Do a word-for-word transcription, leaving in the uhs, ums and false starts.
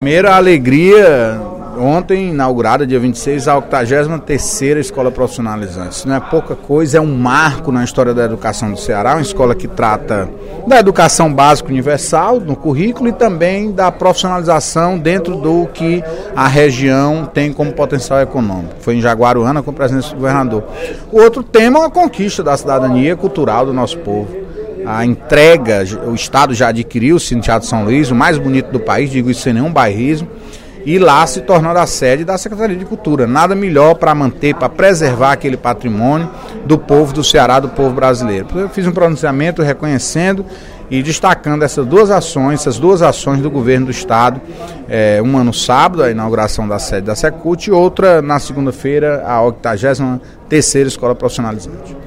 Primeiro, a alegria, ontem inaugurada, dia vinte e seis, a octagésima terceira Escola Profissionalizante. Isso não é pouca coisa, é um marco na história da educação do Ceará, uma escola que trata da educação básica universal no currículo e também da profissionalização dentro do que a região tem como potencial econômico. Foi em Jaguaruana com a presença do governador. O outro tema é a conquista da cidadania cultural do nosso povo. A entrega, o Estado já adquiriu o Cine Teatro São Luís, o mais bonito do país, digo isso sem nenhum bairrismo, e lá se tornando a sede da Secretaria de Cultura. Nada melhor para manter, para preservar aquele patrimônio do povo do Ceará, do povo brasileiro. Eu fiz um pronunciamento reconhecendo e destacando essas duas ações, essas duas ações do governo do Estado, é, uma no sábado, a inauguração da sede da Secult, e outra na segunda-feira, a octagésima terceira Escola Profissionalizante.